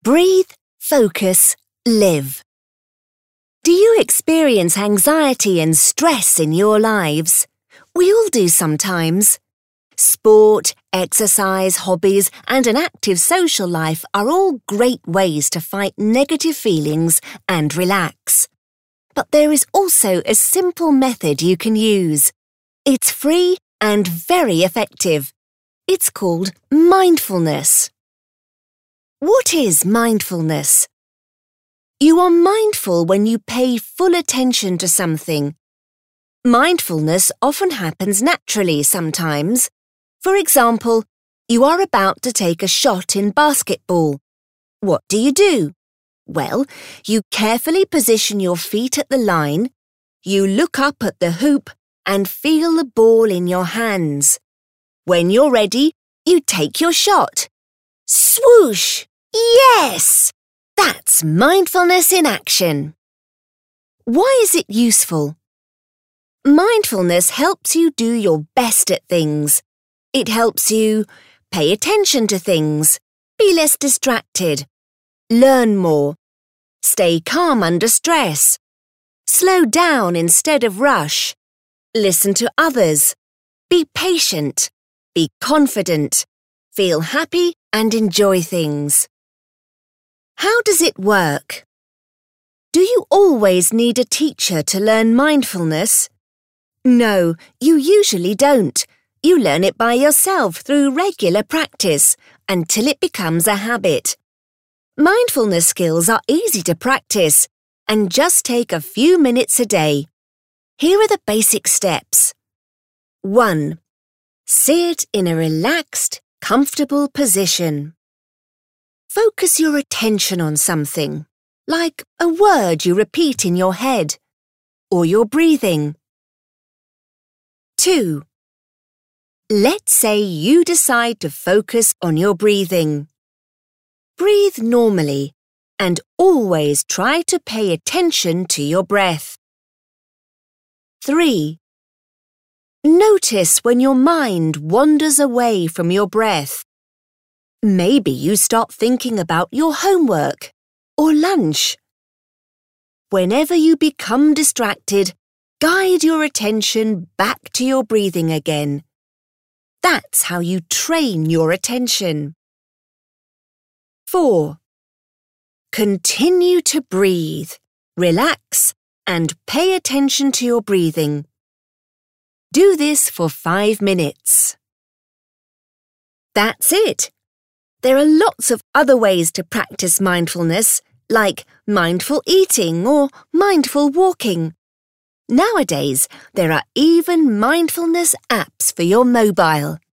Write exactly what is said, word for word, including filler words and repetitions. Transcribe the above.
Breathe, focus, live. Do you experience anxiety and stress in your lives? We all do sometimes. Sport, exercise, hobbies and an active social life are all great ways to fight negative feelings and relax. But there is also a simple method you can use. It's free and very effective. It's called mindfulness. What is mindfulness? You are mindful when you pay full attention to something. Mindfulness often happens naturally sometimes. For example, you are about to take a shot in basketball. What do you do? Well, you carefully position your feet at the line, you look up at the hoop and feel the ball in your hands. When you're ready, you take your shot. Swoosh! Yes! That's mindfulness in action. Why is it useful? Mindfulness helps you do your best at things. It helps you pay attention to things, be less distracted, learn more, stay calm under stress, slow down instead of rush, listen to others, be patient, be confident, feel happy and enjoy things. How does it work? Do you always need a teacher to learn mindfulness? No, you usually don't. You learn it by yourself through regular practice until it becomes a habit. Mindfulness skills are easy to practice and just take a few minutes a day. Here are the basic steps. one. Sit in a relaxed, comfortable position. Focus your attention on something, like a word you repeat in your head, or your breathing. two. Let's say you decide to focus on your breathing. Breathe normally and always try to pay attention to your breath. three. Notice when your mind wanders away from your breath. Maybe you start thinking about your homework or lunch. Whenever you become distracted, guide your attention back to your breathing again. That's how you train your attention. four. Continue to breathe, relax, and pay attention to your breathing. Do this for five minutes. That's it. There are lots of other ways to practice mindfulness, like mindful eating or mindful walking. Nowadays, there are even mindfulness apps for your mobile.